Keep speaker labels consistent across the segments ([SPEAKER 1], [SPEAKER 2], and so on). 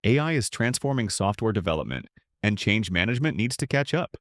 [SPEAKER 1] AI is transforming software development, and change management needs to catch up.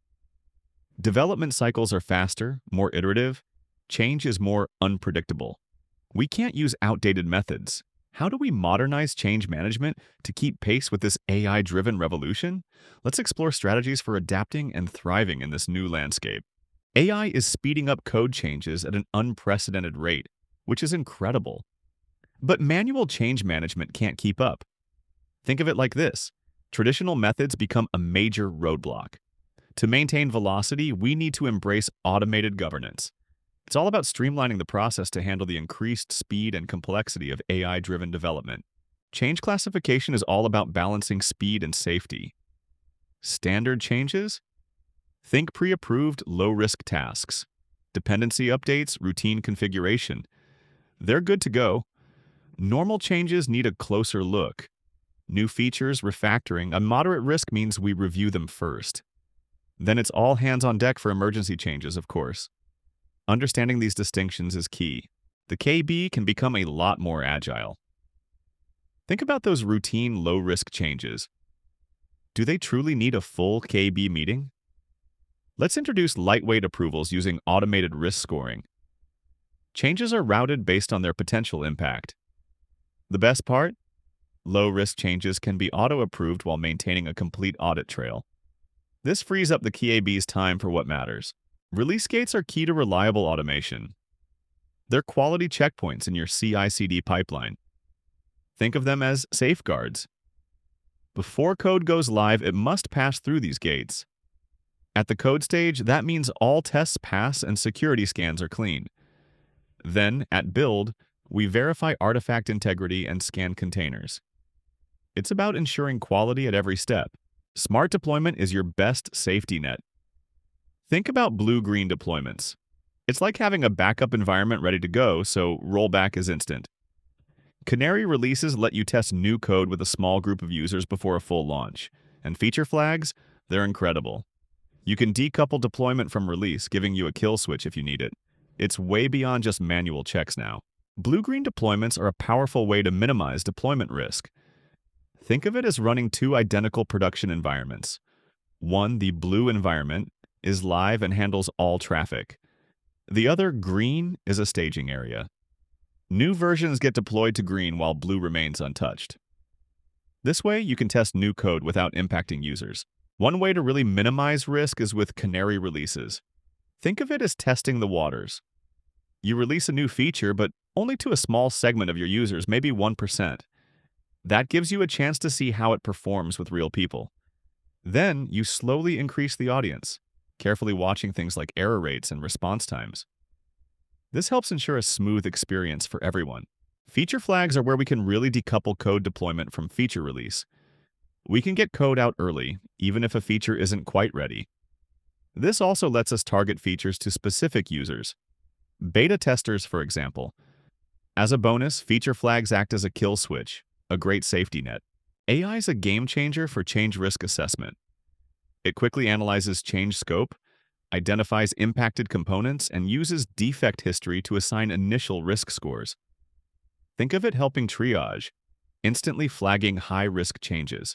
[SPEAKER 1] Development cycles are faster, more iterative. Change is more unpredictable. We can't use outdated methods. How do we modernize change management to keep pace with this AI-driven revolution? Let's explore strategies for adapting and thriving in this new landscape. AI is speeding up code changes at an unprecedented rate, which is incredible. But manual change management can't keep up. Think of it like this. Traditional methods become a major roadblock. To maintain velocity, we need to embrace automated governance. It's all about streamlining the process to handle the increased speed and complexity of AI-driven development. Change classification is all about balancing speed and safety. Standard changes? Think pre-approved, low-risk tasks. Dependency updates, routine configuration. They're good to go. Normal changes need a closer look. New features, refactoring, a moderate risk means we review them first. Then it's all hands on deck for emergency changes, of course. Understanding these distinctions is key. The KB can become a lot more agile. Think about those routine, low-risk changes. Do they truly need a full KB meeting? Let's introduce lightweight approvals using automated risk scoring. Changes are routed based on their potential impact. The best part? Low-risk changes can be auto-approved while maintaining a complete audit trail. This frees up the KAB's time for what matters. Release gates are key to reliable automation. They're quality checkpoints in your CI/CD pipeline. Think of them as safeguards. Before code goes live, it must pass through these gates. At the code stage, that means all tests pass and security scans are clean. Then, at build, we verify artifact integrity and scan containers. It's about ensuring quality at every step. Smart deployment is your best safety net. Think about blue-green deployments. It's like having a backup environment ready to go, so rollback is instant. Canary releases let you test new code with a small group of users before a full launch. And feature flags? They're incredible. You can decouple deployment from release, giving you a kill switch if you need it. It's way beyond just manual checks now. Blue-green deployments are a powerful way to minimize deployment risk. Think of it as running two identical production environments. One, the blue environment, is live and handles all traffic. The other, green, is a staging area. New versions get deployed to green while blue remains untouched. This way, you can test new code without impacting users. One way to really minimize risk is with canary releases. Think of it as testing the waters. You release a new feature, but only to a small segment of your users, maybe 1%. That gives you a chance to see how it performs with real people. Then, you slowly increase the audience, carefully watching things like error rates and response times. This helps ensure a smooth experience for everyone. Feature flags are where we can really decouple code deployment from feature release. We can get code out early, even if a feature isn't quite ready. This also lets us target features to specific users. Beta testers, for example. As a bonus, feature flags act as a kill switch, a great safety net. AI is a game changer for change risk assessment. It quickly analyzes change scope, identifies impacted components, and uses defect history to assign initial risk scores. Think of it helping triage, instantly flagging high-risk changes.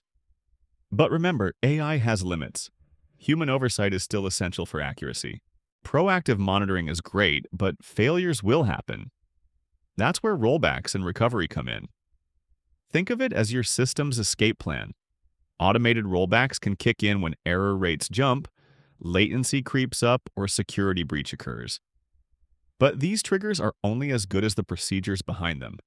[SPEAKER 1] But remember, AI has limits. Human oversight is still essential for accuracy. Proactive monitoring is great, but failures will happen. That's where rollbacks and recovery come in. Think of it as your system's escape plan. Automated rollbacks can kick in when error rates jump, latency creeps up, or security breach occurs. But these triggers are only as good as the procedures behind them.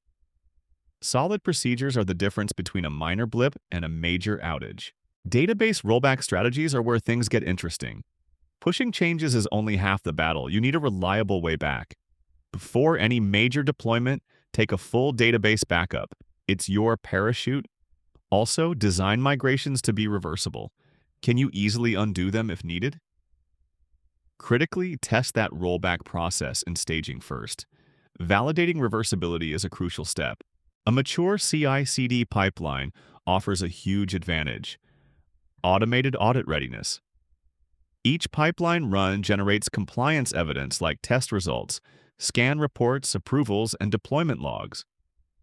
[SPEAKER 1] Solid procedures are the difference between a minor blip and a major outage. Database rollback strategies are where things get interesting. Pushing changes is only half the battle. You need a reliable way back. Before any major deployment, take a full database backup. It's your parachute. Also, design migrations to be reversible. Can you easily undo them if needed? Critically, test that rollback process in staging first. Validating reversibility is a crucial step. A mature CI/CD pipeline offers a huge advantage. Automated audit readiness. Each pipeline run generates compliance evidence like test results, scan reports, approvals, and deployment logs.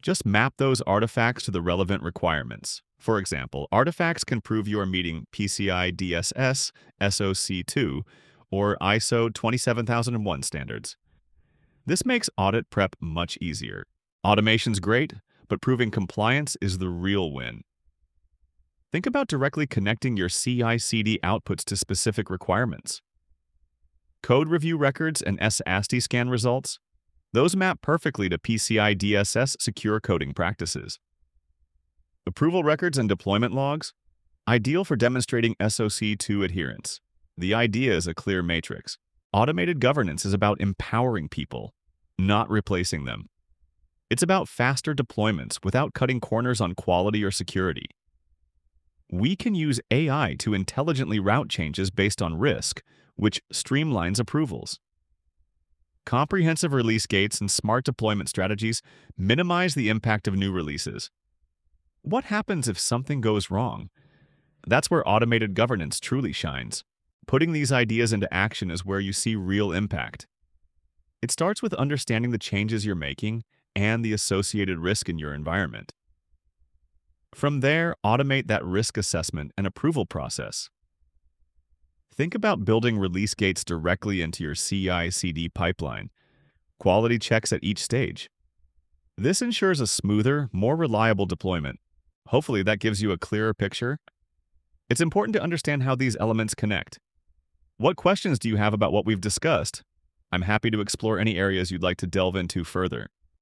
[SPEAKER 1] Just map those artifacts to the relevant requirements. For example, artifacts can prove you are meeting PCI DSS, SOC 2, or ISO 27001 standards. This makes audit prep much easier. Automation's great, but proving compliance is the real win. Think about directly connecting your CI/CD outputs to specific requirements. Code review records and SAST scan results, those map perfectly to PCI DSS secure coding practices. Approval records and deployment logs, ideal for demonstrating SOC 2 adherence. The idea is a clear matrix. Automated governance is about empowering people, not replacing them. It's about faster deployments without cutting corners on quality or security. We can use AI to intelligently route changes based on risk, which streamlines approvals. Comprehensive release gates and smart deployment strategies minimize the impact of new releases. What happens if something goes wrong? That's where automated governance truly shines. Putting these ideas into action is where you see real impact. It starts with understanding the changes you're making and the associated risk in your environment. From there, automate that risk assessment and approval process. Think about building release gates directly into your CI/CD pipeline, quality checks at each stage. This ensures a smoother, more reliable deployment. Hopefully that gives you a clearer picture. It's important to understand how these elements connect. What questions do you have about what we've discussed? I'm happy to explore any areas you'd like to delve into further.